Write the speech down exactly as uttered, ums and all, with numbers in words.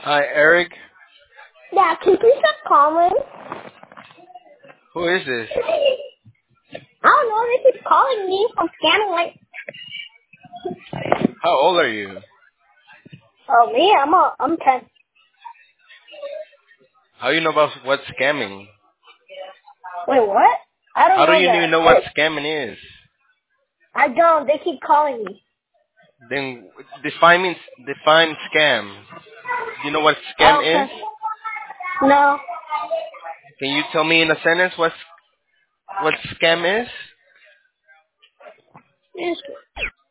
Hi, Eric. Yeah, can you stop calling? Who is this? I don't know, they keep calling me from scamming like, How old are you? oh me, I'm a, I'm ten. How do you know about what scamming? Wait, what? I don't How do know you even that. know what scamming is? I don't, they keep calling me. Then define me, define scam. Do you know what scam is? Okay. No. Can you tell me in a sentence what what scam is? Yes.